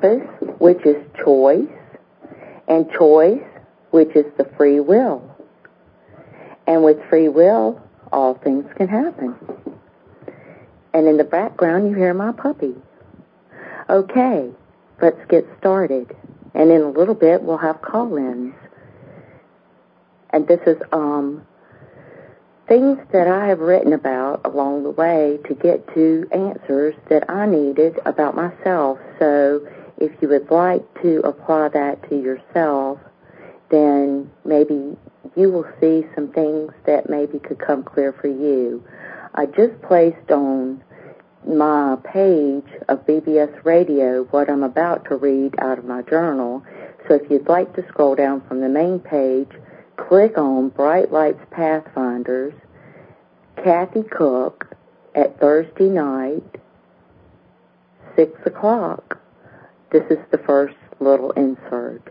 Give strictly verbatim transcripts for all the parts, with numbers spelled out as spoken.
purpose, which is choice, and choice, which is the free will. And with free will, all things can happen. And in the background, you hear my puppy. Okay, let's get started. And in a little bit, we'll have call-ins. And this is um, things that I have written about along the way to get to answers that I needed about myself. So if you would like to apply that to yourself, then maybe you will see some things that maybe could come clear for you. I just placed on my page of B B S Radio what I'm about to read out of my journal. So if you'd like to scroll down from the main page, click on Bright Lights Pathfinders, Kathy Cook at Thursday night, six o'clock. This is the first little insert.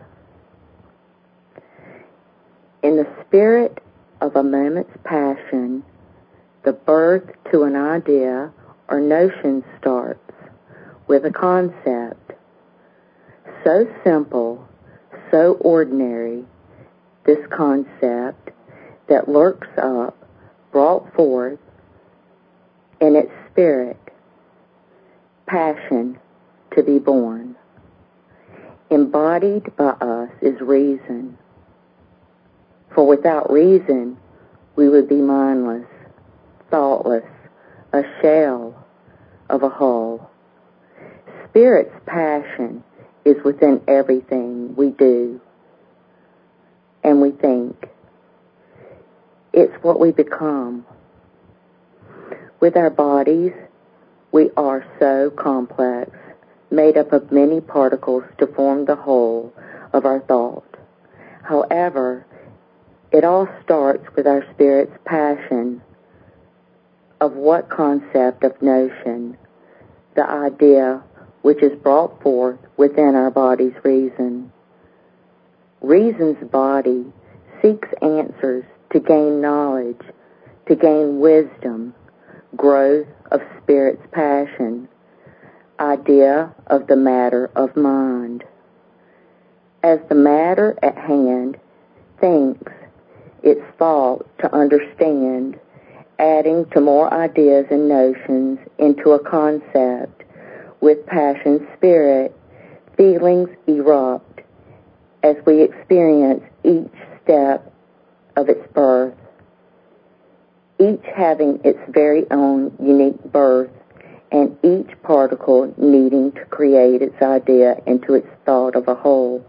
In the spirit of a moment's passion, the birth to an idea or notion starts with a concept. So simple, so ordinary, this concept that lurks up, brought forth in its spirit, passion to be born. Embodied by us is reason. For without reason, we would be mindless, thoughtless, a shell of a hull. Spirit's passion is within everything we do and we think. It's what we become. With our bodies, we are so complex, made up of many particles to form the whole of our thought. However, it all starts with our spirit's passion of what concept of notion, the idea which is brought forth within our body's reason. Reason's body seeks answers to gain knowledge, to gain wisdom, growth of spirit's passion, idea of the matter of mind. As the matter at hand thinks, its thought to understand, adding to more ideas and notions into a concept, with passion spirit, feelings erupt as we experience each step of its birth, each having its very own unique birth, and each particle needing to create its idea into its thought of a whole.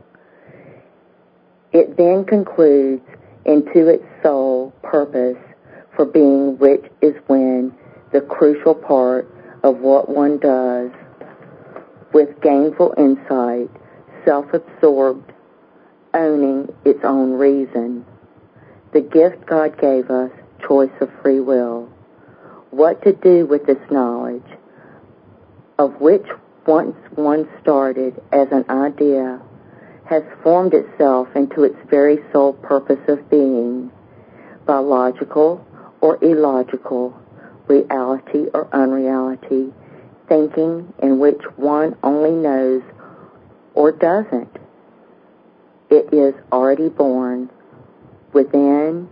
It then concludes into its sole purpose for being, which is when the crucial part of what one does, with gainful insight, self-absorbed, owning its own reason. The gift God gave us, choice of free will. What to do with this knowledge, of which once one started as an idea, has formed itself into its very sole purpose of being, by logical or illogical, reality or unreality, thinking in which one only knows or doesn't. It is already born within,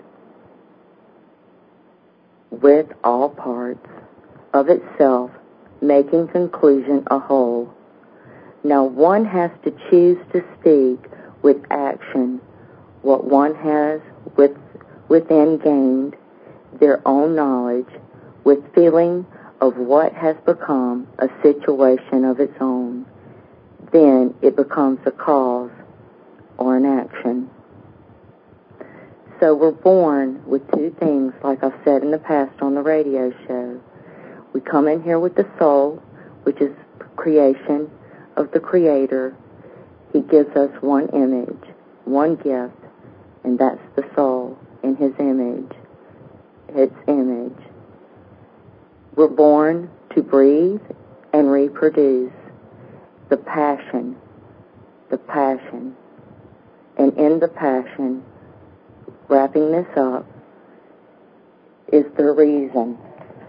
with all parts of itself, making conclusion a whole. Now one has to choose to speak with action what one has with, within gained their own knowledge, with feeling of what has become a situation of its own. Then it becomes a cause or an action. So we're born with two things, like I've said in the past on the radio show. We come in here with the soul, which is creation of the Creator. He gives us one image, one gift, and that's the soul in His image, its image. We're born to breathe and reproduce. The passion, the passion. And in the passion, wrapping this up, is the reason.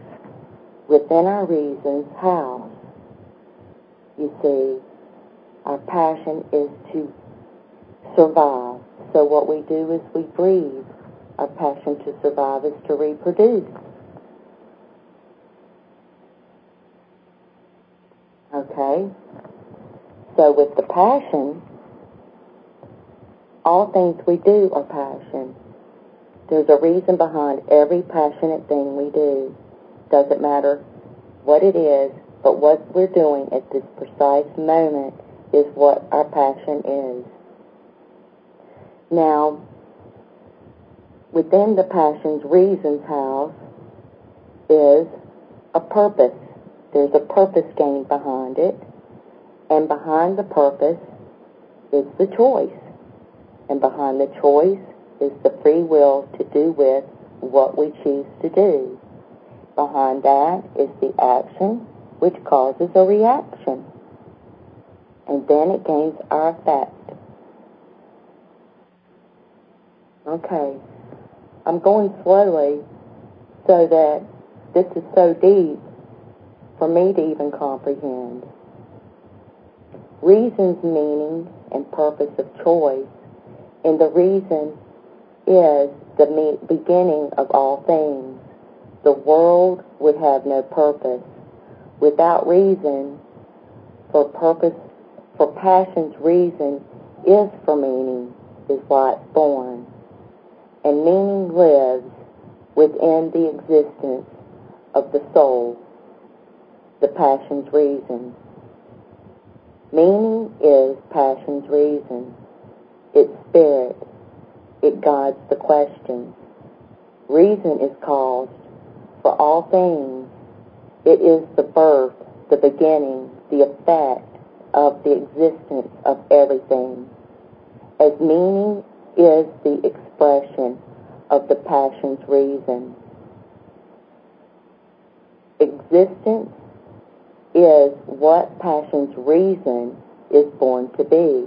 Within our reasons, how? You see, Our passion is to survive. So what we do is we breathe. Our passion to survive is to reproduce. Okay? So with the passion, all things we do are passion. There's a reason behind every passionate thing we do. Doesn't matter what it is, but what we're doing at this precise moment is what our passion is. Now, within the passion's reasons house is a purpose. There's a purpose gained behind it, and behind the purpose is the choice. And behind the choice is the free will to do with what we choose to do. Behind that is the action, which causes a reaction. And then it gains our effect. Okay. I'm going slowly so that this is so deep for me to even comprehend. Reason's meaning and purpose of choice, and the reason is the me- beginning of all things. The world would have no purpose. Without reason, for purpose, for passion's reason is for meaning, is why it's born. And meaning lives within the existence of the soul, the passion's reason. Meaning is passion's reason. Its spirit. It guides the question. Reason is caused for all things. It is the birth, the beginning, the effect of the existence of everything. As meaning is the expression of the passion's reason. Existence is what passion's reason is born to be.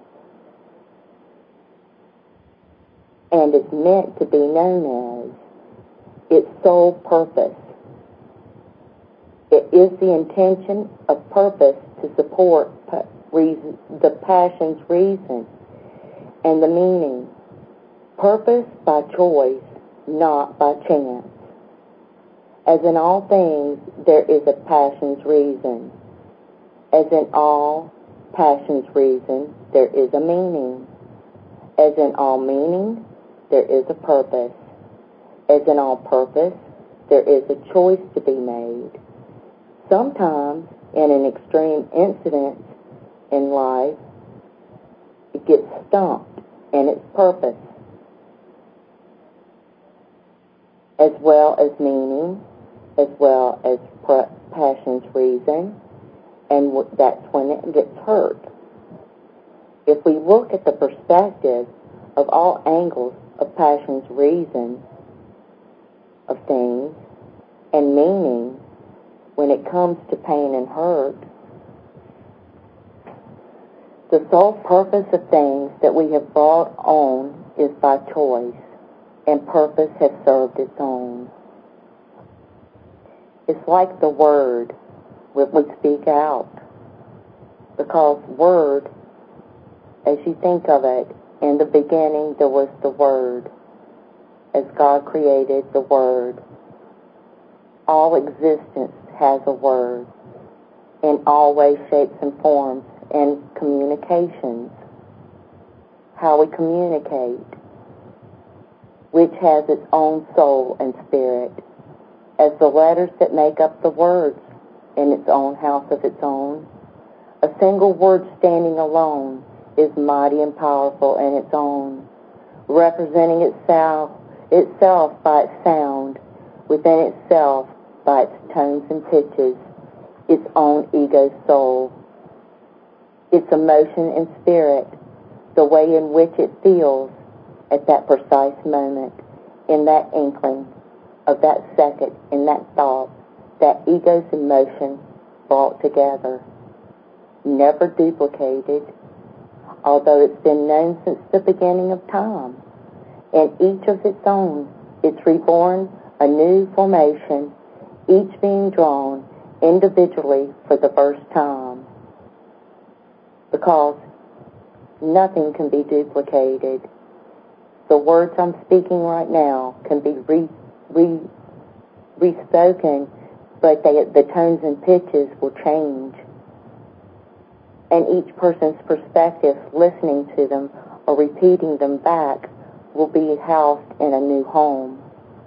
And is meant to be known as its sole purpose. It is the intention of purpose to support pa- reason, the passion's reason and the meaning. Purpose by choice, not by chance. As in all things, there is a passion's reason. As in all passion's reason, there is a meaning. As in all meaning, there is a purpose. As in all purpose, there is a choice to be made. Sometimes, in an extreme incident in life, it gets stumped in its purpose, as well as meaning, as well as pr- passion's reason, and w- that's when it gets hurt. If we look at the perspective of all angles of passion's reason of things and meaning, when it comes to pain and hurt, the sole purpose of things that we have brought on is by choice, and purpose has served its own. It's like the word that we speak out, because word, as you think of it, in the beginning there was the Word, as God created the Word. All existence has a word, in all ways, shapes, and forms, and communications. How we communicate, which has its own soul and spirit, as the letters that make up the words in its own house of its own. A single word standing alone is mighty and powerful in its own, representing itself itself by its sound, within itself by its tones and pitches, its own ego soul, its emotion and spirit, the way in which it feels at that precise moment, in that inkling of that second, in that thought, that ego's emotion brought together, never duplicated, although it's been known since the beginning of time. And each of its own, it's reborn a new formation, each being drawn individually for the first time. because nothing can be duplicated. The words I'm speaking right now can be re, re, re-spoken, but they, the tones and pitches will change. And each person's perspective, listening to them or repeating them back, will be housed in a new home.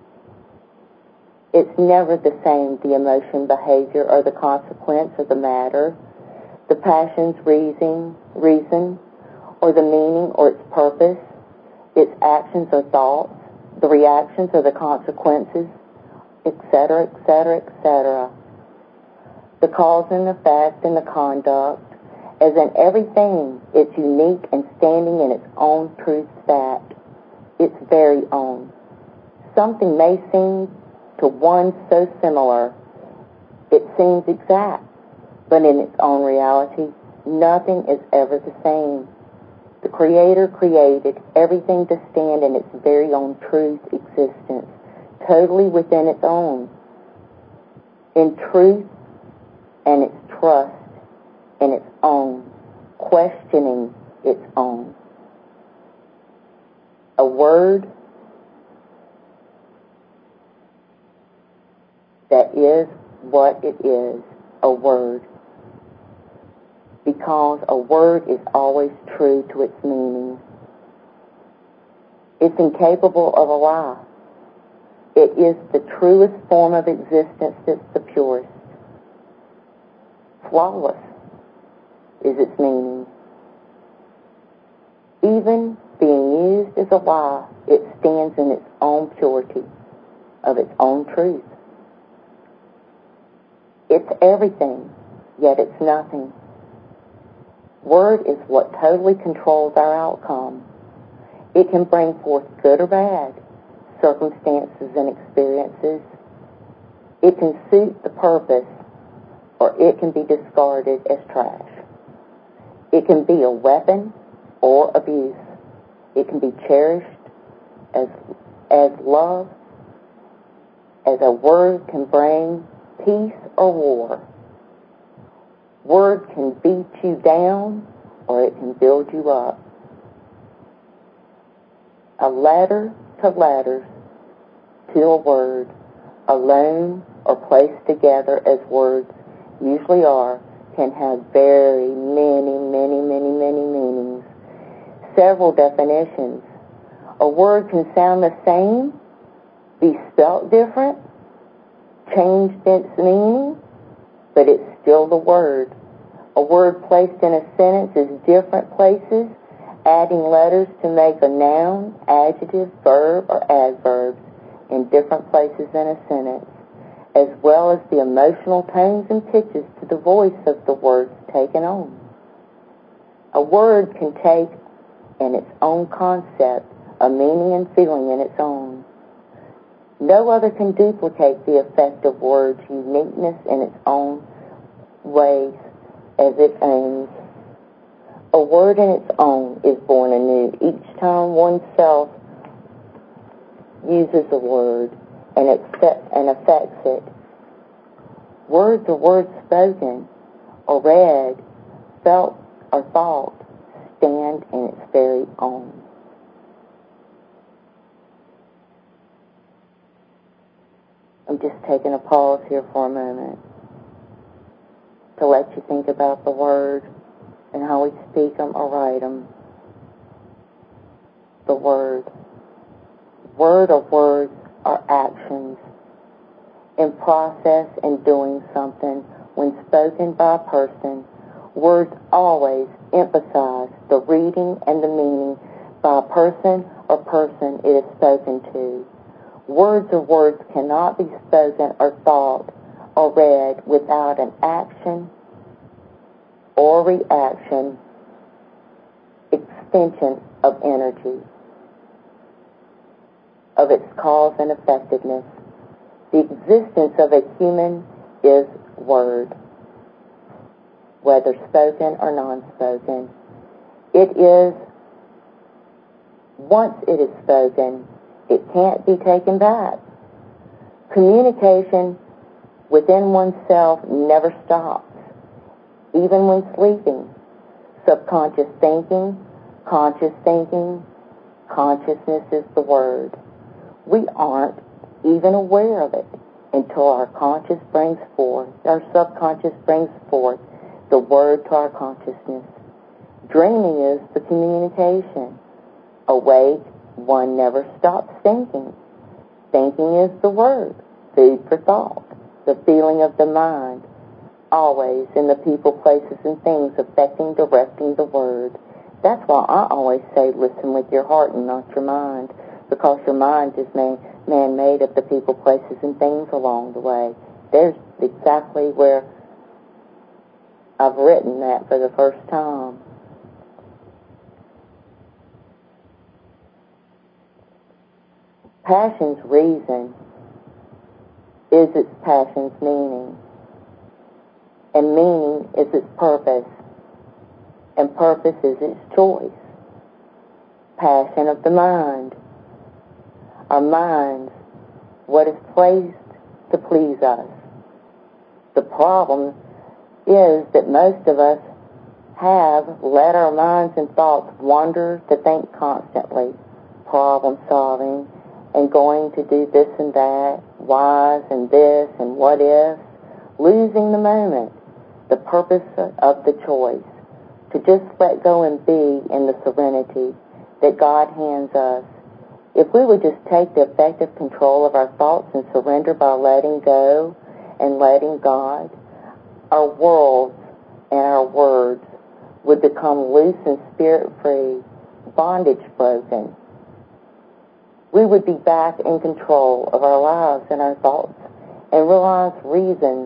It's never the same, the emotion, behavior, or the consequence of the matter, the passion's reason, reason, or the meaning or its purpose, its actions or thoughts, the reactions or the consequences, et cetera, et cetera, et cetera. The cause and effect and the conduct, as in everything, it's unique and standing in its own truth fact, its very own. Something may seem to one so similar, it seems exact, but in its own reality, nothing is ever the same. The Creator created everything to stand in its very own truth existence, totally within its own, in truth and its trust in its own, questioning its own. A word that is what it is, a word. Because a word is always true to its meaning. It's incapable of a lie. It is the truest form of existence that's the purest. Flawless is its meaning. Even being used as a lie, it stands in its own purity of its own truth. It's everything, yet it's nothing. Word is what totally controls our outcome. It can bring forth good or bad circumstances and experiences. It can suit the purpose, or it can be discarded as trash. It can be a weapon or abuse. It can be cherished as, as love, as a word can bring peace or war. Word can beat you down, or it can build you up. A letter to letters to a word, alone or placed together as words usually are, can have very many, many, many, many meanings. Several definitions. A word can sound the same, be spelt different, changed its meaning, but it's still the word. A word placed in a sentence is different places, adding letters to make a noun, adjective, verb, or adverbs in different places in a sentence, as well as the emotional tones and pitches to the voice of the words taken on. A word can take in its own concept a meaning and feeling in its own. No other can duplicate the effect of words' uniqueness in its own ways as it aims. A word in its own is born anew each time oneself uses a word and accepts and affects it. Words are words spoken or read, felt or thought, stand in its very own. I'm just taking a pause here for a moment to let you think about the word and how we speak them or write them. The word. Word or words are actions in process in doing something. When spoken by a person, words always emphasize the reading and the meaning by a person or person it is spoken to. Words or words cannot be spoken or thought or read without an action or reaction, extension of energy, of its cause and effectiveness. The existence of a human is word, whether spoken or non-spoken. It is, once it is spoken, it can't be taken back. Communication within oneself never stops, even when sleeping. subconscious thinking, conscious thinking. Consciousness is the word. We aren't even aware of it until our conscious brings forth, our subconscious brings forth the word to our consciousness. Dreaming is the communication. Awake, one never stops thinking. Thinking is the word, food for thought, the feeling of the mind, always in the people, places, and things affecting, directing the word. That's why I always say listen with your heart and not your mind, because your mind is man, man-made of the people, places, and things along the way. There's exactly where I've written that for the first time. Passion's reason is its passion's meaning, and meaning is its purpose, and purpose is its choice. Passion of the mind. Our minds, what is placed to please us. The problem is that most of us have let our minds and thoughts wander to think constantly, problem solving, and going to do this and that, whys and this and what if, losing the moment, the purpose of the choice, to just let go and be in the serenity that God hands us. If we would just take the effective control of our thoughts and surrender by letting go and letting God, our worlds and our words would become loose and spirit-free, bondage broken. We would be back in control of our lives and our thoughts and realize reasons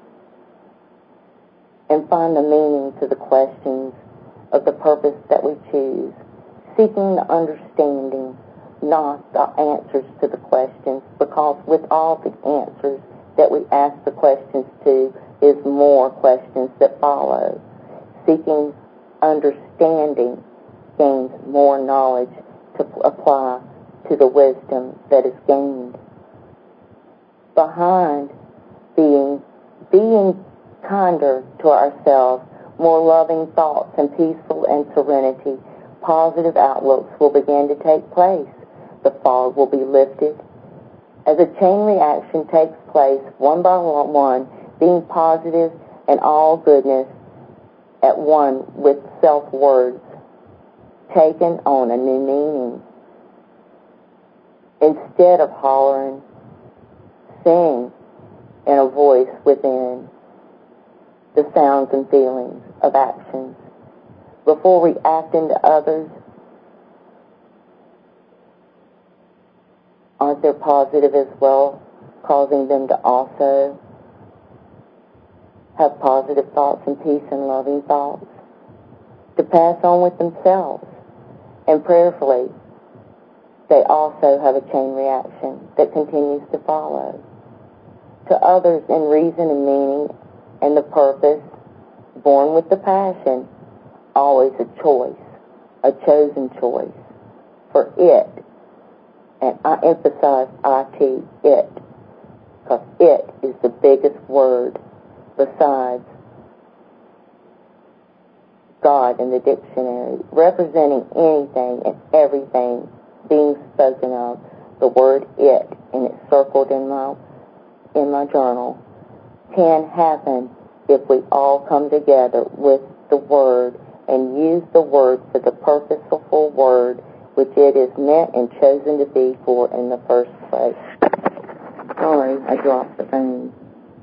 and find the meaning to the questions of the purpose that we choose, seeking the understanding, not the answers to the questions, because with all the answers that we ask the questions to is more questions that follow. Seeking understanding gains more knowledge to apply to the wisdom that is gained. Behind being, being kinder to ourselves, more loving thoughts and peaceful and serenity, positive outlooks will begin to take place. The fog will be lifted. As a chain reaction takes place, one by one, being positive and all goodness at one with self-words, taken on a new meaning. Instead of hollering, sing in a voice within the sounds and feelings of actions. Before we act into others, aren't there positive as well, causing them to also have positive thoughts and peace and loving thoughts to pass on with themselves? And prayerfully, they also have a chain reaction that continues to follow. To others in reason and meaning and the purpose, born with the passion, always a choice, a chosen choice for it. And I emphasize I T, it, because it is the biggest word besides God in the dictionary, representing anything and everything being spoken of. The word it, and it's circled in my in my journal, can happen if we all come together with the word and use the word for the purposeful word which it is meant and chosen to be for in the first place. Sorry, I dropped the phone.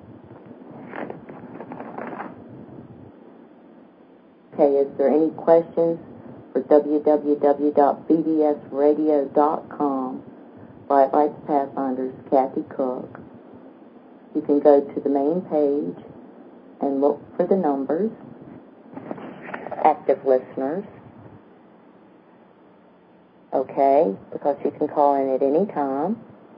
Okay, is there any questions for w w w dot b d s radio dot com? Bright Lights Pathfinders, Kathy Cook. You can go to the main page and look for the numbers. Active listeners. Okay, because you can call in at any time.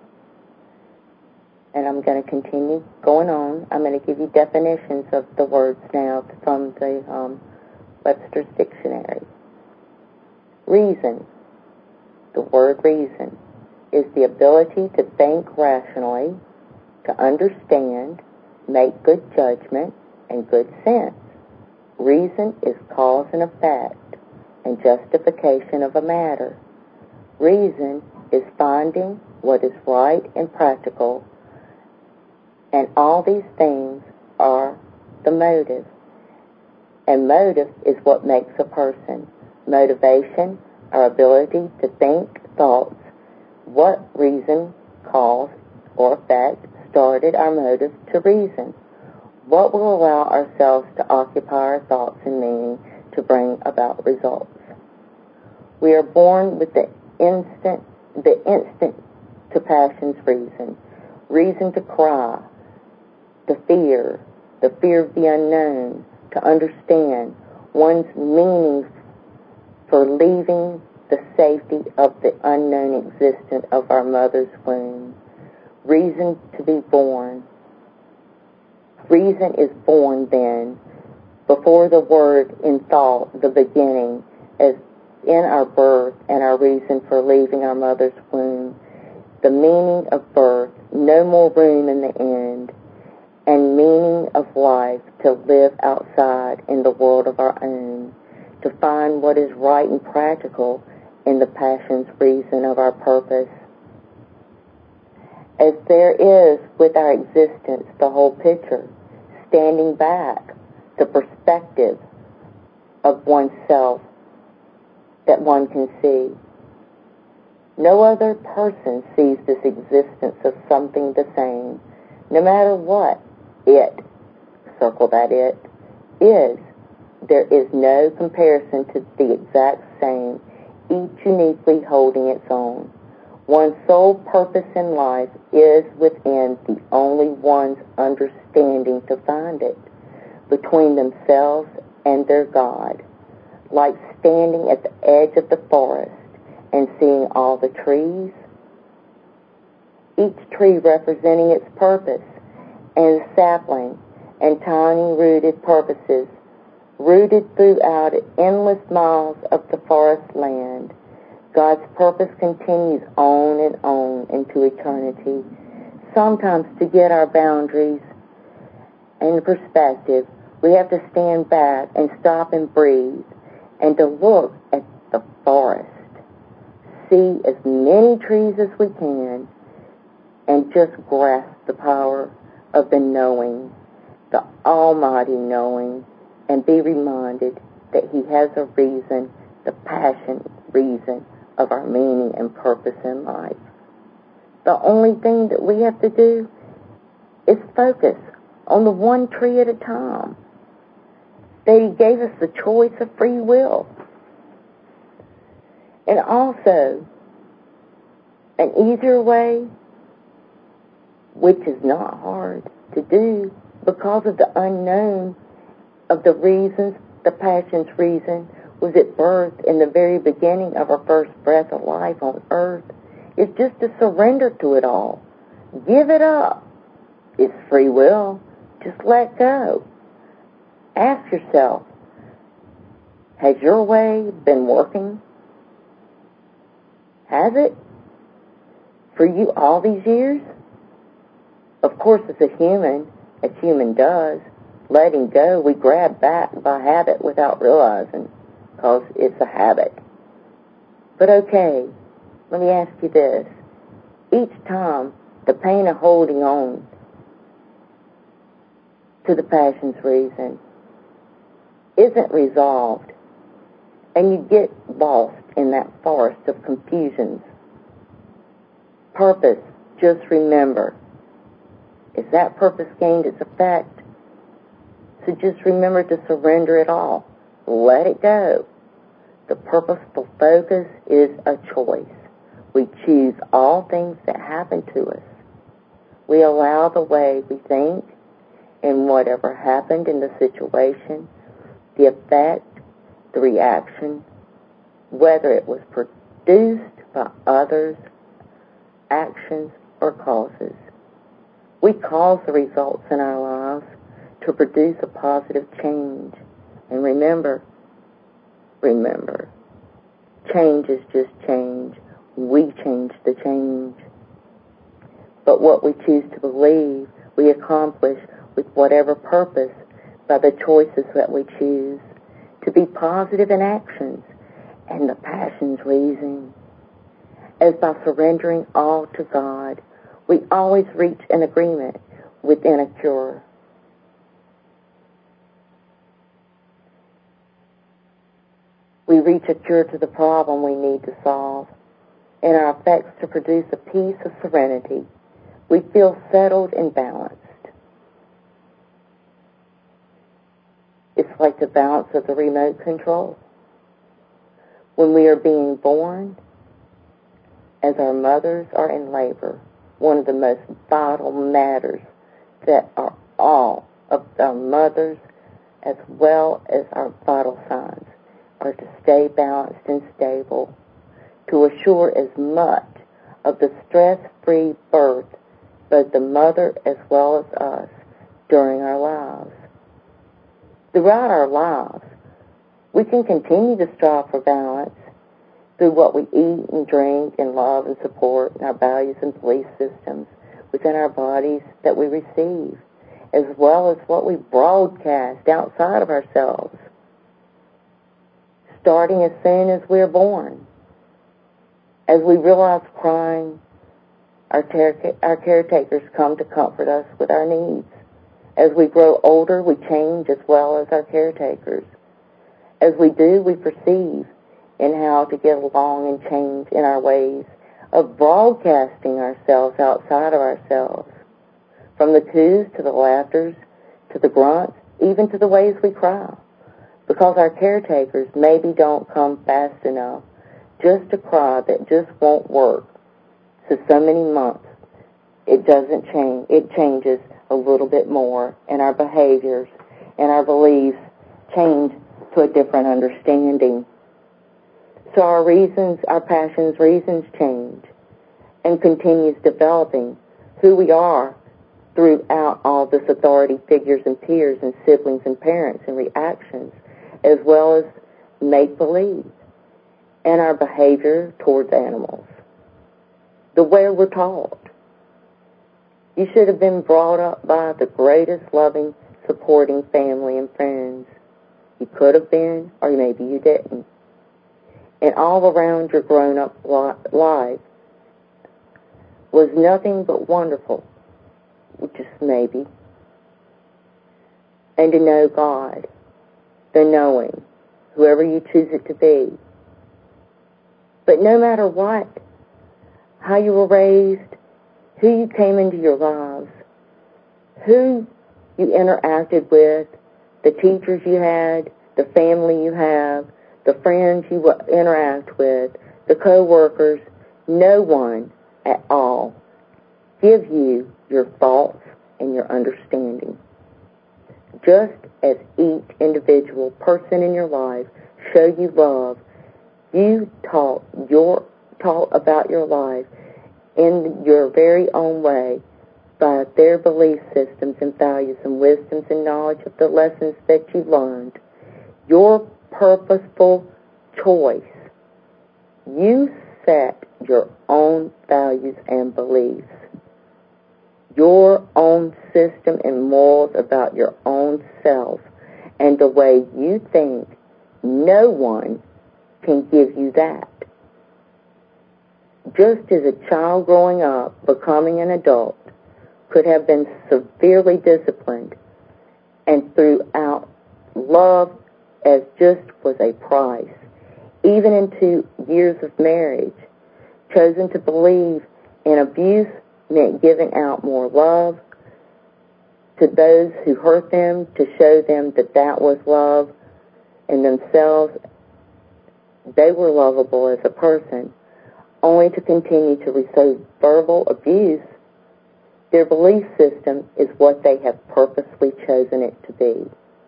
And I'm going to continue going on. I'm going to give you definitions of the words now from the um, Webster's Dictionary. Reason. The word reason is the ability to think rationally, to understand, make good judgment, and good sense. Reason is cause and effect and justification of a matter. Reason is finding what is right and practical, and all these things are the motive. And motive is what makes a person. Motivation, our ability to think thoughts. What reason, cause, or effect started our motive to reason? What will allow ourselves to occupy our thoughts and meaning to bring about results? We are born with the instant, the instant to passion's reason. Reason to cry, the fear, the fear of the unknown, to understand one's meaning for leaving the safety of the unknown existence of our mother's womb. Reason to be born. Reason is born then, before the word in thought, the beginning, as in our birth and our reason for leaving our mother's womb. The meaning of birth, no more room in the end, and meaning of life to live outside in the world of our own, to find what is right and practical in the passion's reason of our purpose. As there is with our existence the whole picture, standing back, the perspective of oneself that one can see. No other person sees this existence of something the same, no matter what it, circle that it, is. There is no comparison to the exact same, each uniquely holding its own. One's sole purpose in life is within the only one's understanding to find it, between themselves and their God, like standing at the edge of the forest and seeing all the trees, each tree representing its purpose, and sapling and tiny rooted purposes, rooted throughout endless miles of the forest land. God's purpose continues on and on into eternity. Sometimes to get our boundaries and perspective, we have to stand back and stop and breathe and to look at the forest, see as many trees as we can, and just grasp the power of the knowing, the almighty knowing, and be reminded that He has a reason, the passion reason of our meaning and purpose in life. The only thing that we have to do is focus on the one tree at a time. That He gave us the choice of free will. And also, an easier way, which is not hard to do because of the unknown of the reasons, the passion's reason was at birth in the very beginning of our first breath of life on earth, is just to surrender to it all. Give it up. It's free will. Just let go. Ask yourself, has your way been working? Has it? For you all these years? Of course, as a human, as human does, letting go, we grab back by habit without realizing, because it's a habit. But okay, let me ask you this. Each time the pain of holding on to the passion's reason isn't resolved, and you get lost in that forest of confusions, purpose, just remember, is that purpose gained its effect? So just remember to surrender it all. Let it go. The purposeful focus is a choice. We choose all things that happen to us. We allow the way we think and whatever happened in the situation, the effect, the reaction, whether it was produced by others, actions, or causes. We cause the results in our lives to produce a positive change. And remember, remember, change is just change. We change the change. But what we choose to believe, we accomplish with whatever purpose by the choices that we choose, to be positive in actions and the passions reason. As by surrendering all to God, we always reach an agreement within a cure. We reach a cure to the problem we need to solve, and our effects to produce a peace of serenity. We feel settled and balanced. It's like the balance of the remote control. When we are being born, as our mothers are in labor, one of the most vital matters that are all of our mothers as well as our vital signs are to stay balanced and stable, to assure as much of the stress-free birth, both the mother as well as us, during our lives. Throughout our lives, we can continue to strive for balance through what we eat and drink and love and support and our values and belief systems within our bodies that we receive, as well as what we broadcast outside of ourselves, starting as soon as we're born. As we realize crying, our, ter- our caretakers come to comfort us with our needs. As we grow older, we change as well as our caretakers. As we do, we perceive in how to get along and change in our ways of broadcasting ourselves outside of ourselves, from the coos to the laughters to the grunts, even to the ways we cry, because our caretakers maybe don't come fast enough just to cry that just won't work. So so many months, it doesn't change. It changes a little bit more, and our behaviors and our beliefs change to a different understanding. So our reasons, our passions, reasons change and continues developing who we are throughout all this authority figures and peers and siblings and parents and reactions, as well as make-believe and our behavior towards animals. The way we're taught. You should have been brought up by the greatest loving, supporting family and friends. You could have been, or maybe you didn't. And all around your grown-up life was nothing but wonderful, just maybe. And to know God, the knowing, whoever you choose it to be. But no matter what, how you were raised, who you came into your lives, who you interacted with, the teachers you had, the family you have, the friends you interact with, the co-workers, no one at all give you your thoughts and your understanding. Just as each individual person in your life show you love, you taught your taught about your life in your very own way by their belief systems and values and wisdoms and knowledge of the lessons that you learned. Your purposeful choice. You set your own values and beliefs, your own system and morals about your own self and the way you think. No one can give you that. Just as a child growing up, becoming an adult, could have been severely disciplined and throughout love as just was a price, even into years of marriage, chosen to believe in abuse meant giving out more love to those who hurt them, to show them that that was love, and themselves, they were lovable as a person, only to continue to receive verbal abuse. Their belief system is what they have purposely chosen it to be.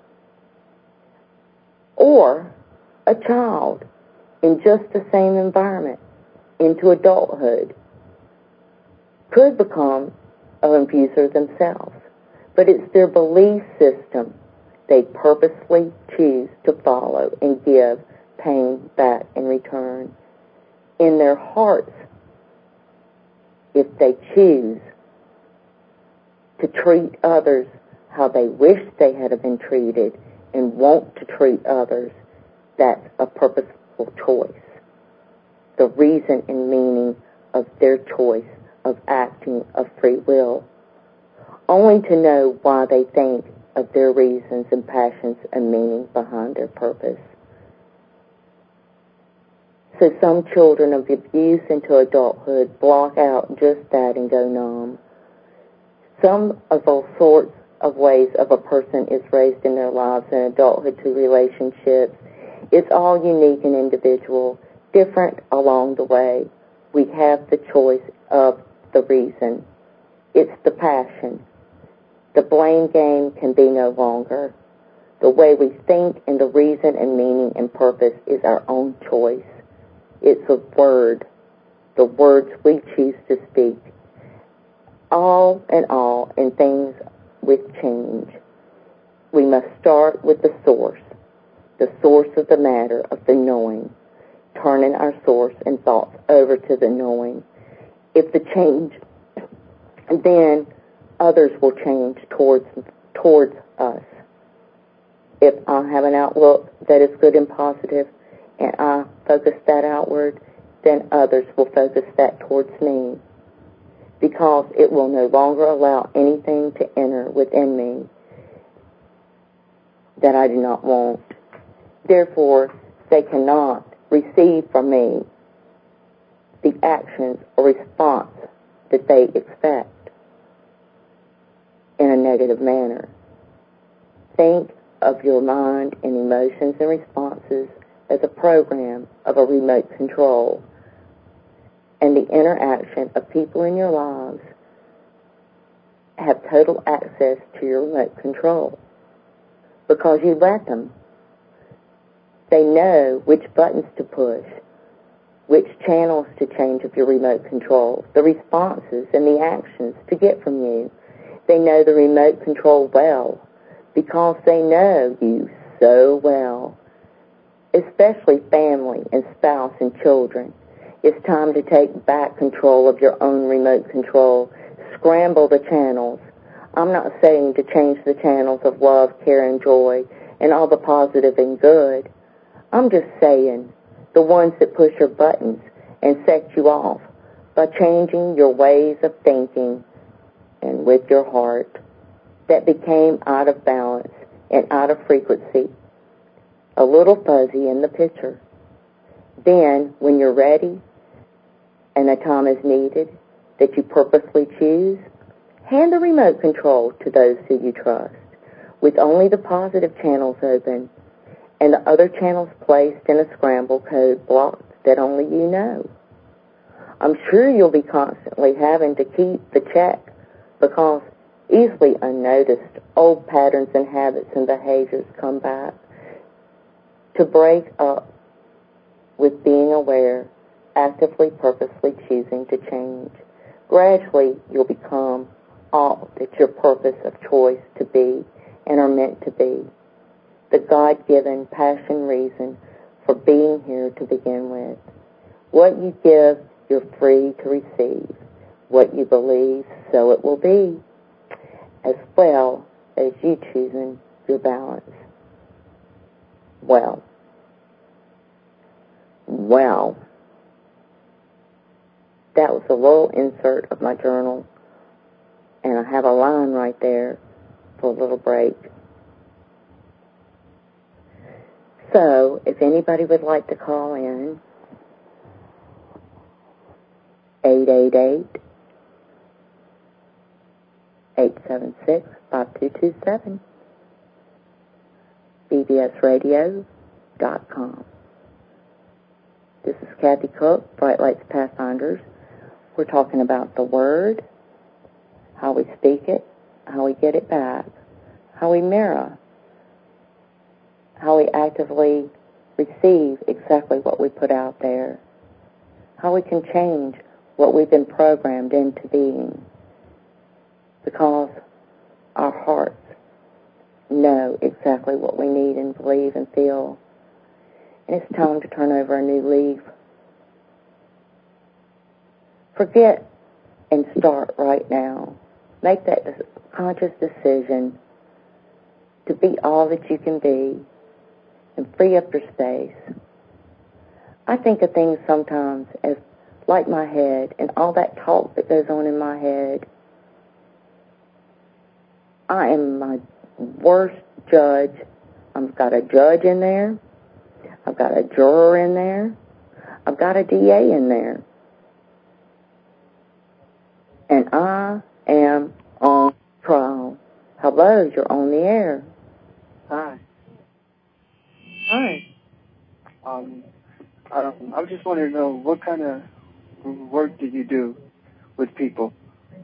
Or a child in just the same environment into adulthood could become an abuser themselves. But it's their belief system they purposely choose to follow and give pain back in return. In their hearts, if they choose to treat others how they wish they had been treated and want to treat others, that's a purposeful choice. The reason and meaning of their choice of acting of free will. Only to know why they think of their reasons and passions and meaning behind their purpose. So some children of abuse into adulthood block out just that and go numb. Some of all sorts of ways of a person is raised in their lives in adulthood to relationships. It's all unique and individual, different along the way. We have the choice of the reason. It's the passion. The blame game can be no longer. The way we think and the reason and meaning and purpose is our own choice. It's a word, the words we choose to speak. All in all, in things with change, we must start with the source, the source of the matter of the knowing, turning our source and thoughts over to the knowing. If the change, then others will change towards towards us. If I have an outlook that is good and positive, and I focus that outward, then others will focus that towards me, because it will no longer allow anything to enter within me that I do not want. Therefore, they cannot receive from me the actions or response that they expect in a negative manner. Think of your mind and emotions and responses as a program of a remote control, and the interaction of people in your lives have total access to your remote control because you let them. They know which buttons to push, which channels to change of your remote control, the responses and the actions to get from you. They know the remote control well because they know you so well, especially family and spouse and children. It's time to take back control of your own remote control. Scramble the channels. I'm not saying to change the channels of love, care, and joy, and all the positive and good. I'm just saying the ones that push your buttons and set you off by changing your ways of thinking and with your heart that became out of balance and out of frequency, a little fuzzy in the picture. Then, when you're ready and the time is needed that you purposely choose, hand the remote control to those who you trust, with only the positive channels open and the other channels placed in a scramble code blocked that only you know. I'm sure you'll be constantly having to keep the check because easily unnoticed old patterns and habits and behaviors come back. To break up with being aware, actively, purposely choosing to change. Gradually, you'll become all that your purpose of choice to be and are meant to be. The God-given passion reason for being here to begin with. What you give, you're free to receive. What you believe, so it will be, as well as you choosing your balance. Well, well, that was a little insert of my journal, and I have a line right there for a little break. So, if anybody would like to call in, eight eight eight, eight seven six, five two two seven, b b s radio dot com. This is Kathy Cook, Bright Lights Pathfinders. We're talking about the Word, how we speak it, how we get it back, how we mirror, how we actively receive exactly what we put out there, how we can change what we've been programmed into being, because our hearts know exactly what we need and believe and feel. And it's time to turn over a new leaf. Forget and start right now. Make that conscious decision to be all that you can be and free up your space. I think of things sometimes as like my head and all that talk that goes on in my head. I am my worst judge. I've got a judge in there. I've got a juror in there. I've got a D A in there. And I am on trial. Hello, you're on the air. Hi. Hi. Um, um, I just wanted to know what kind of work do you do with people?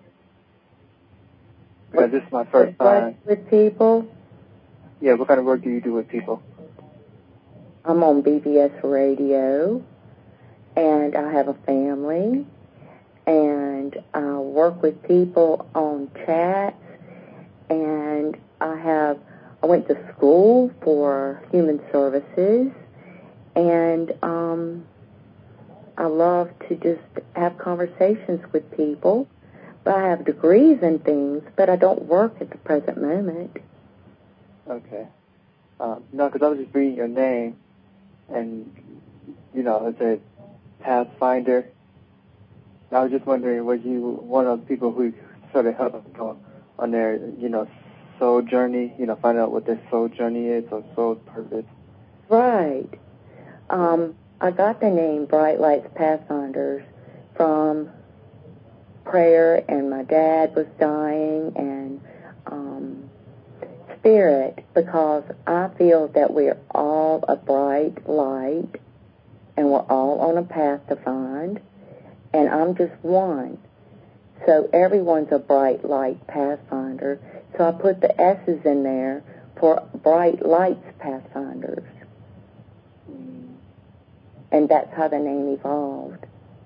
Because this is my first time. With people? Yeah, what kind of work do you do with people? I'm on B B S Radio, and I have a family, and I work with people on chats, and I have, I went to school for human services, and um, I love to just have conversations with people. But I have degrees in things, but I don't work at the present moment. Okay. Um, no, because I was just reading your name, and, you know, it said Pathfinder. I was just wondering, was you one of those people who sort of helped on, on their, you know, soul journey, you know, find out what their soul journey is or soul purpose? Right. Um, I got the name Bright Lights Pathfinders from prayer, and my dad was dying, and um, spirit, because I feel that we're all a bright light, and we're all on a path to find, and I'm just one. So everyone's a bright light pathfinder. So I put the S's in there for Bright Lights Pathfinders. Mm. And that's how the name evolved.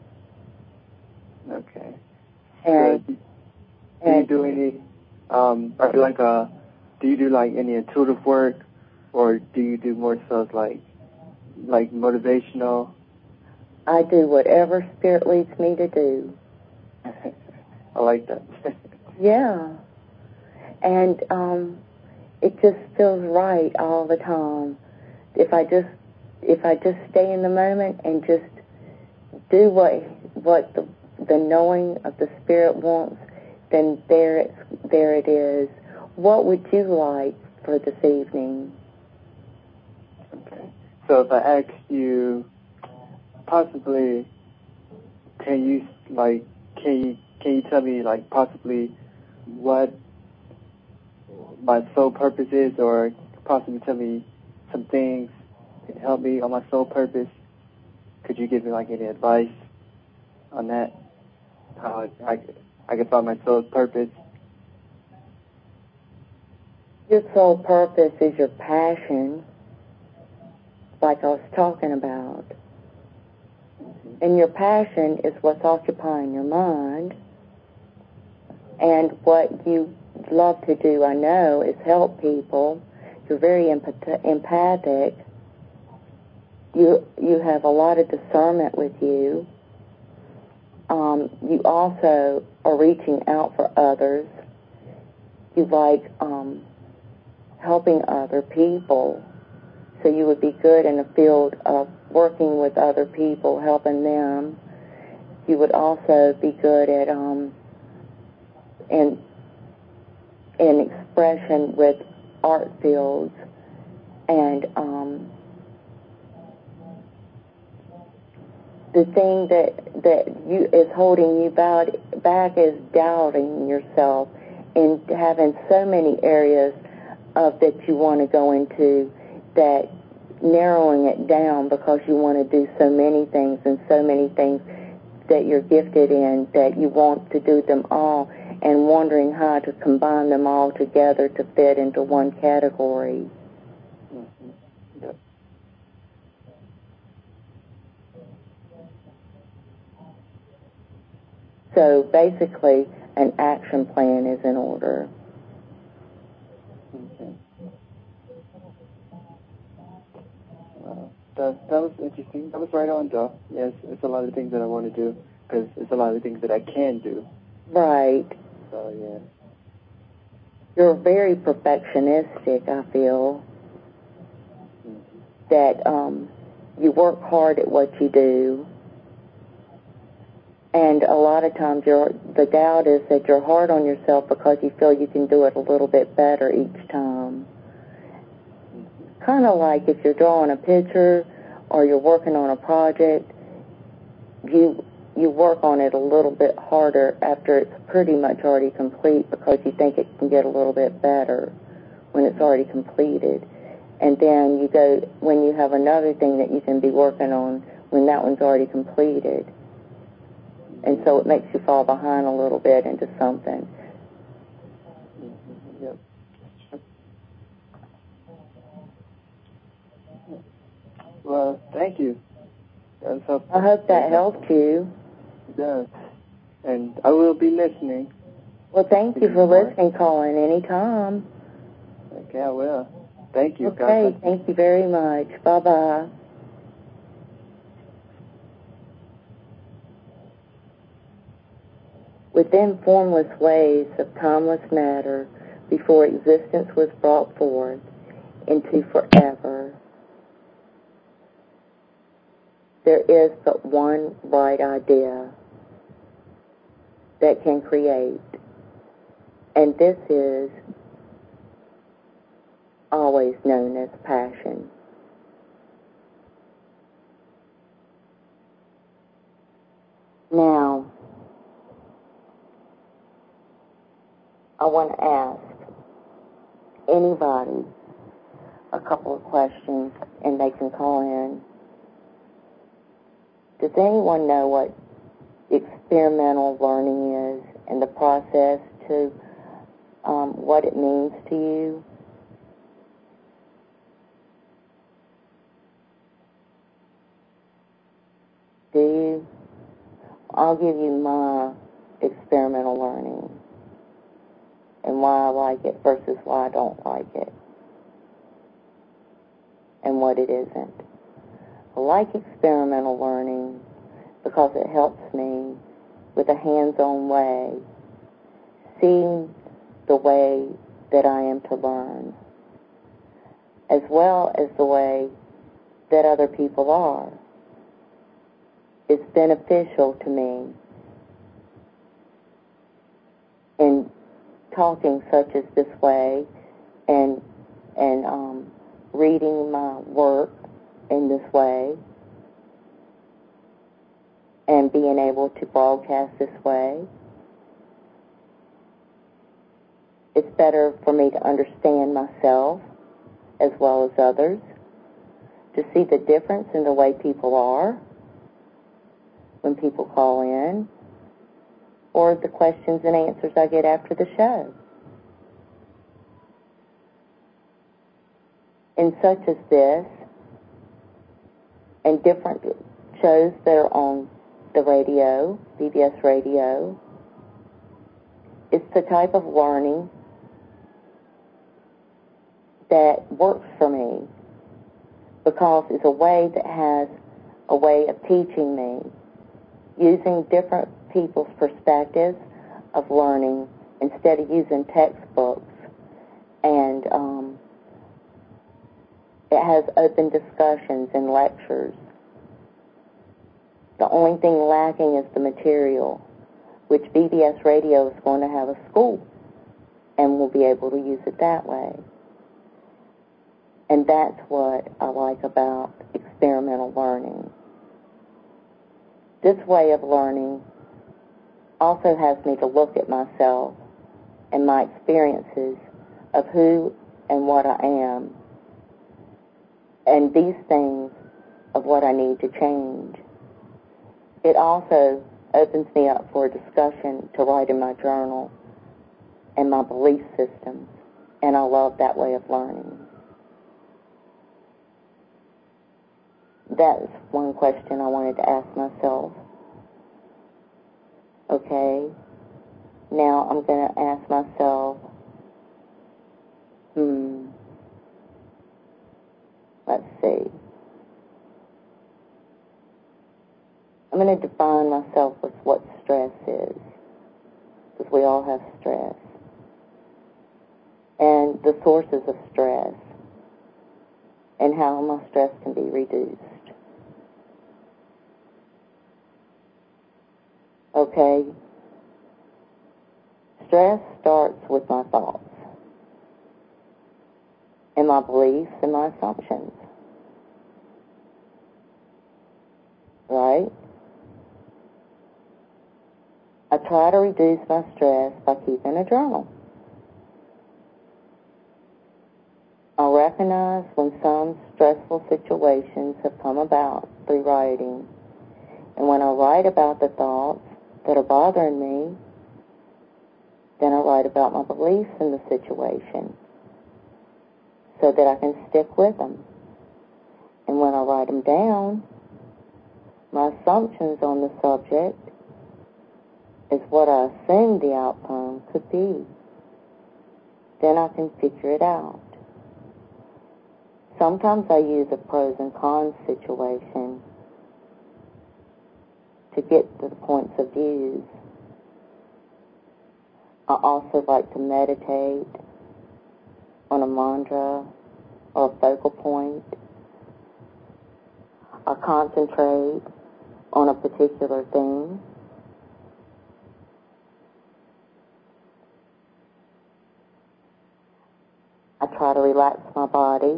Okay. And, so, do, do you do any, um, are you like a, do you do like any intuitive work, or do you do more so like, like motivational? I do whatever spirit leads me to do. I like that. Yeah. And um, it just feels right all the time. If I just, if I just stay in the moment and just do what what the the knowing of the spirit wants, then there it's there it is. What would you like for this evening? Okay. So if I ask you, possibly, can you like, can you can you tell me like possibly what my soul purpose is, or possibly tell me some things that help me on my soul purpose? Could you give me like any advice on that? How I, I can find my soul's purpose? Your soul purpose is your passion, like I was talking about. Mm-hmm. And your passion is what's occupying your mind. And what you love to do, I know, is help people. You're very empath- empathic. You you have a lot of discernment with you. Um, you also are reaching out for others. You like um, helping other people. So you would be good in the field of working with other people, helping them. You would also be good at um, in in expression with art fields, and um, the thing that that you is holding you back, back is doubting yourself and having so many areas of that you want to go into, that narrowing it down because you want to do so many things and so many things that you're gifted in, that you want to do them all, and wondering how to combine them all together to fit into one category. Mm-hmm. Yep. So basically, an action plan is in order. Okay. Wow. That, that was interesting. That was right on, though. Yes, it's a lot of things that I want to do, because it's a lot of things that I can do. Right. So, yeah. you're very perfectionistic, I feel. That um, you work hard at what you do. And a lot of times you're, the doubt is that you're hard on yourself because you feel you can do it a little bit better each time. Kind of like if you're drawing a picture or you're working on a project, you you work on it a little bit harder after it's pretty much already complete because you think it can get a little bit better when it's already completed. And then you go, when you have another thing that you can be working on when that one's already completed. And so it makes you fall behind a little bit into something. Mm-hmm. Yep. Well, thank you. That's helpful. I hope that helped you. It does. And I will be listening. Well, thank you for listening, Colin, anytime. Okay, I will. Thank you. Okay, thank you very much. Bye-bye. Within formless ways of timeless matter, before existence was brought forth into forever, there is but one right idea that can create, and this is always known as passion. Now, I want to ask anybody a couple of questions, and they can call in. Does anyone know what experimental learning is and the process to um, what it means to you? Do you? I'll give you my experimental learning and why I like it versus why I don't like it and what it isn't. I like experimental learning because it helps me with a hands-on way, seeing the way that I am to learn, as well as the way that other people are. It's beneficial to me in talking such as this way and and um, reading my work in this way and being able to broadcast this way. It's better for me to understand myself as well as others, to see the difference in the way people are when people call in, or the questions and answers I get after the show. And such as this, and different shows that are on the radio, B B S radio, it's the type of learning that works for me because it's a way that has a way of teaching me, using different people's perspectives of learning instead of using textbooks. And um, it has open discussions and lectures. The only thing lacking is the material, which B B S Radio is going to have a school, and we'll be able to use it that way. And that's what I like about experimental learning. This way of learning also has me to look at myself and my experiences of who and what I am, and these things of what I need to change. It also opens me up for a discussion to write in my journal and my belief systems, and I love that way of learning. That's one question I wanted to ask myself. Okay, now I'm going to ask myself, hmm, let's see. I'm going to define myself with what stress is, because we all have stress. and the sources of stress and how my stress can be reduced. Okay? Stress starts with my thoughts and my beliefs and my assumptions. Right? I try to reduce my stress by keeping a journal. I recognize when some stressful situations have come about through writing. And when I write about the thoughts that are bothering me, then I write about my beliefs in the situation so that I can stick with them. And when I write them down, my assumptions on the subject is what I assume the outcome could be. Then I can figure it out. Sometimes I use a pros and cons situation to get to the points of views. I also like to meditate on a mantra or a focal point. I concentrate on a particular thing. I try to relax my body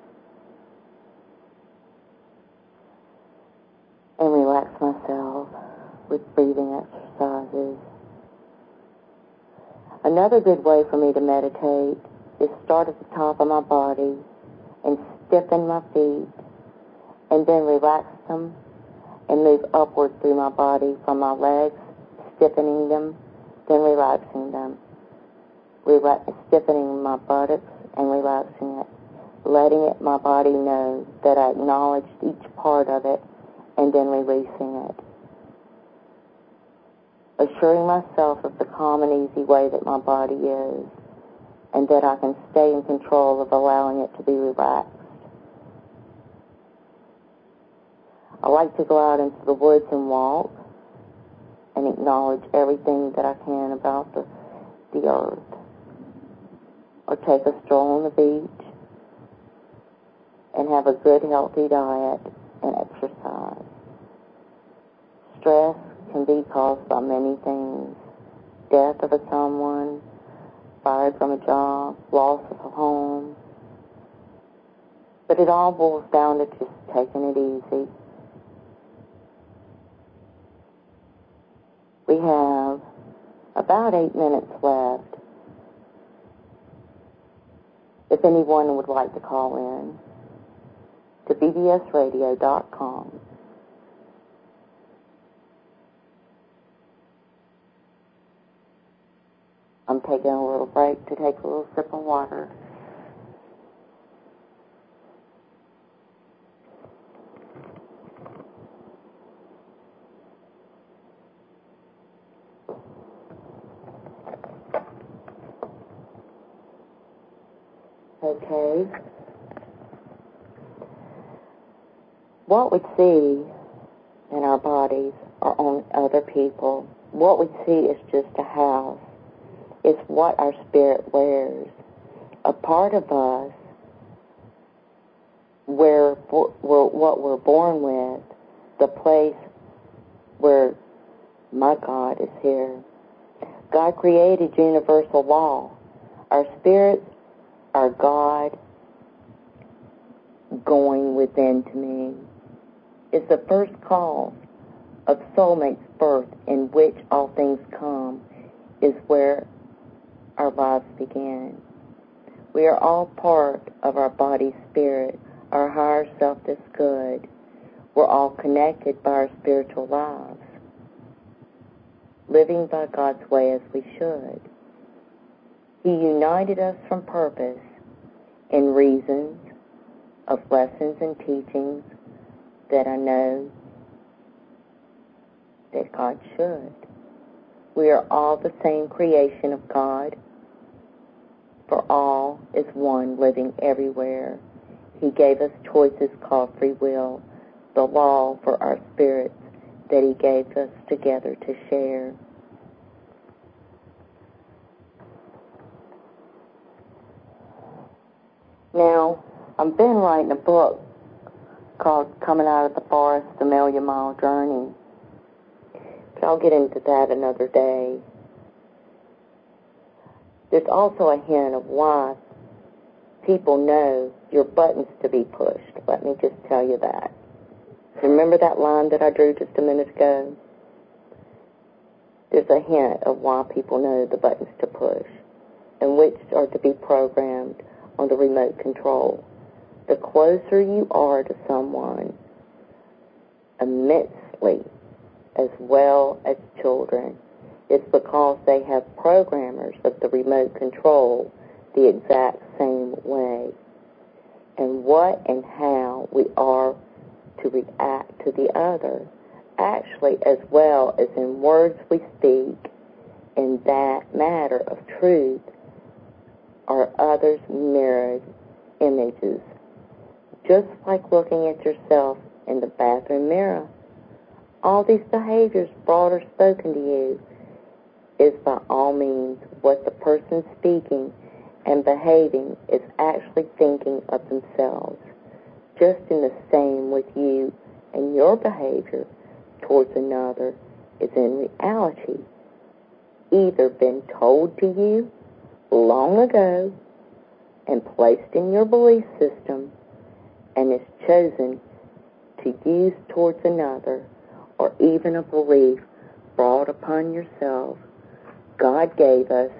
and relax myself with breathing exercises. Another good way for me to meditate is start at the top of my body and stiffen my feet and then relax them and move upward through my body from my legs, stiffening them, then relaxing them. Relax, stiffening my buttocks and relaxing it, letting it, my body know that I acknowledged each part of it and then releasing it. Assuring myself of the calm and easy way that my body is and that I can stay in control of allowing it to be relaxed. I like to go out into the woods and walk and acknowledge everything that I can about the, the earth. Or take a stroll on the beach and have a good, healthy diet and exercise. Stress can be caused by many things. Death of a someone, fired from a job, loss of a home. But it all boils down to just taking it easy. We have about eight minutes left. If anyone would like to call in to b b s radio dot com. I'm taking a little break to take a little sip of water. Okay. What we see in our bodies or on other people, what we see is just a house. It's what our spirit wears. A part of us, where we're, what we're born with, the place where my God is here. God created universal law. Our spirits are God going within to me. It's the first cause of soulmate's birth in which all things come, is where our lives begin. We are all part of our body spirit, our higher self that's good. We're all connected by our spiritual lives, living by God's way as we should. He united us from purpose in reasons of lessons and teachings that I know that God should. We are all the same creation of God, for all is one living everywhere. He gave us choices called free will, the law for our spirits that He gave us together to share. Now, I've been writing a book called Coming Out of the Forest, The Million Mile Journey. But I'll get into that another day. There's also a hint of why people know your buttons to be pushed. Let me just tell you that. Remember that line that I drew just a minute ago? There's a hint of why people know the buttons to push and which are to be programmed on the remote control. The closer you are to someone, immensely, as well as children, it's because they have programmers of the remote control the exact same way. And what and how we are to react to the other, actually as well as in words we speak, in that matter of truth, are others' mirrored images. Just like looking at yourself in the bathroom mirror. All these behaviors brought or spoken to you is by all means what the person speaking and behaving is actually thinking of themselves. Just in the same with you and your behavior towards another is in reality either been told to you long ago and placed in your belief system and is chosen to use towards another, or even a belief brought upon yourself. God gave us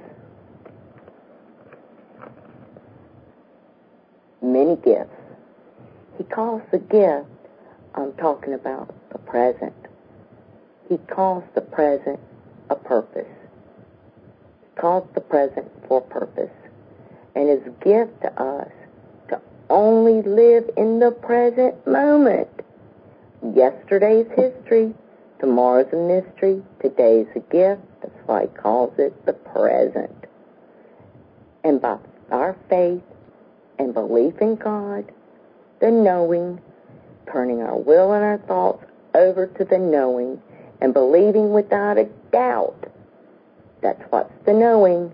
many gifts. He calls the gift, I'm talking about the present. He calls the present a purpose. He calls the present for purpose. And his gift to us to only live in the present moment. Yesterday's history, tomorrow's a mystery, today's a gift. That's why he calls it the present. And by our faith and belief in God, the knowing, turning our will and our thoughts over to the knowing, and believing without a doubt. That's what's the knowing.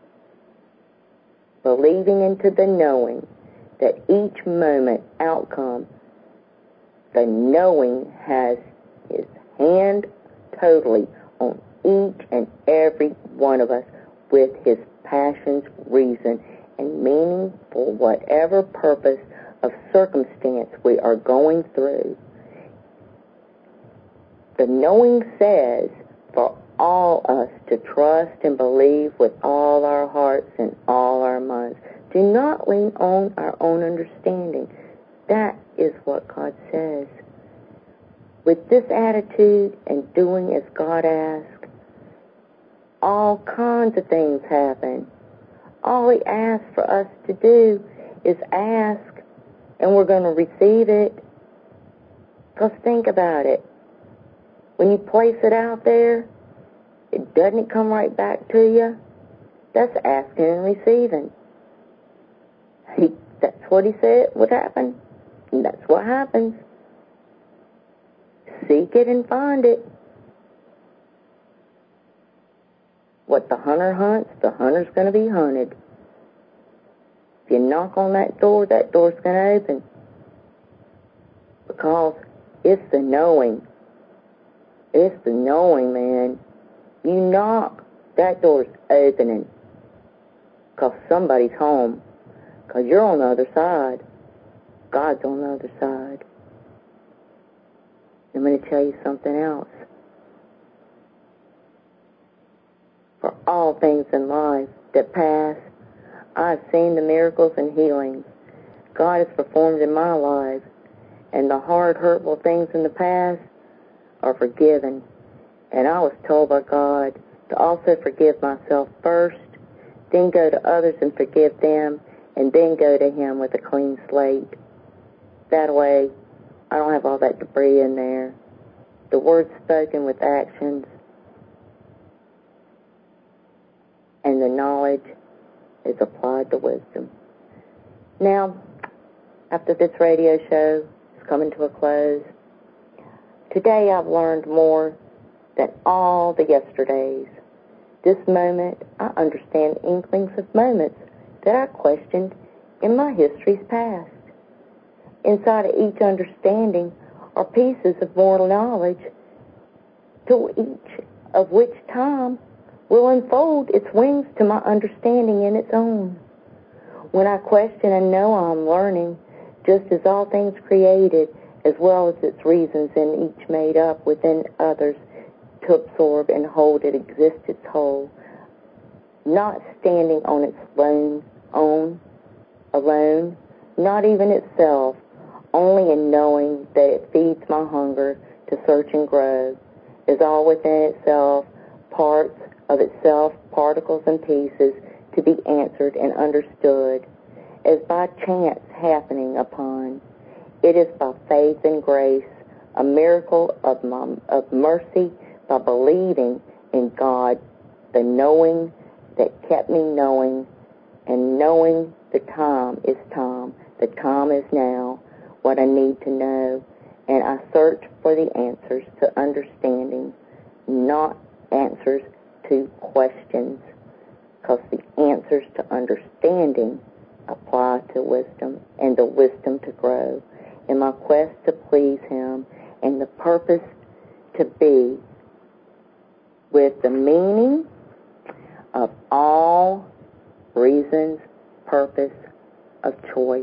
Believing into the knowing that each moment outcome, the knowing has his hand totally on each and every one of us with his passions, reason, and meaning for whatever purpose of circumstance we are going through. The knowing says for all us to trust and believe with all our hearts and all our minds. Do not lean on our own understanding. That is what God says. With this attitude and doing as God asks, all kinds of things happen. All he asks for us to do is ask, and we're going to receive it. Because think about it. When you place it out there, it doesn't come right back to you. That's asking and receiving. He, that's what he said would happen. And that's what happens. Seek it and find it. What the hunter hunts, the hunter's going to be hunted. If you knock on that door, that door's going to open. Because it's the knowing. It's the knowing, man. You knock, that door's opening. Because somebody's home. Because you're on the other side. God's on the other side. I'm going to tell you something else. For all things in life that pass, I've seen the miracles and healings God has performed in my life, and the hard, hurtful things in the past are forgiven. And I was told by God to also forgive myself first, then go to others and forgive them, and then go to Him with a clean slate. That way, I don't have all that debris in there. The words spoken with actions, and the knowledge is applied to wisdom. Now, after this radio show is coming to a close, today I've learned more than all the yesterdays. This moment, I understand inklings of moments that I questioned in my history's past. Inside of each understanding are pieces of more knowledge, to each of which time will unfold its wings to my understanding in its own. When I question and know I'm learning, just as all things created, as well as its reasons in each made up within others to absorb and hold it exists its whole, not standing on its own, own, alone, not even itself, only in knowing that it feeds my hunger to search and grow, is all within itself, parts of itself, particles and pieces, to be answered and understood, as by chance happening upon. It is by faith and grace, a miracle of, my, of mercy, by believing in God, the knowing that kept me knowing, and knowing the time is time, the time is now, what I need to know, and I search for the answers to understanding, not answers to questions, because the answers to understanding apply to wisdom, and the wisdom to grow, in my quest to please Him, and the purpose to be with the meaning of all reasons, purpose of choice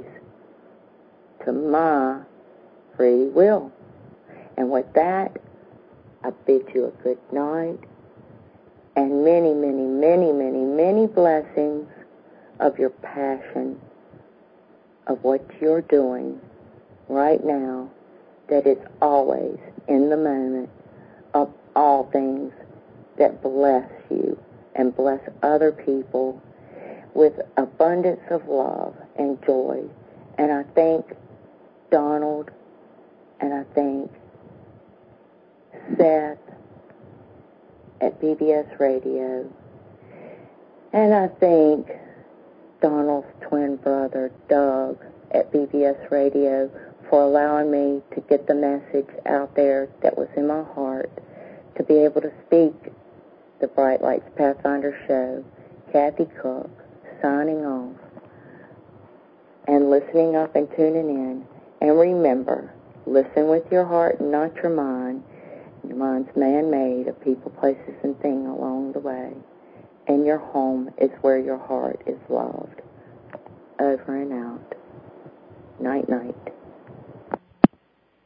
to my free will. And with that, I bid you a good night and many, many, many, many, many blessings of your passion, of what you're doing right now, that it's always in the moment of all things that bless you and bless other people with abundance of love and joy. And I thank Donald, and I thank Seth at B B S Radio, and I thank Donald's twin brother, Doug, at B B S Radio, for allowing me to get the message out there that was in my heart, to be able to speak the Bright Lights Pathfinder show. Kathy Cook, signing off, and listening up and tuning in. And remember, listen with your heart and not your mind. Your mind's man-made of people, places, and things along the way. And your home is where your heart is loved. Over and out. Night, night.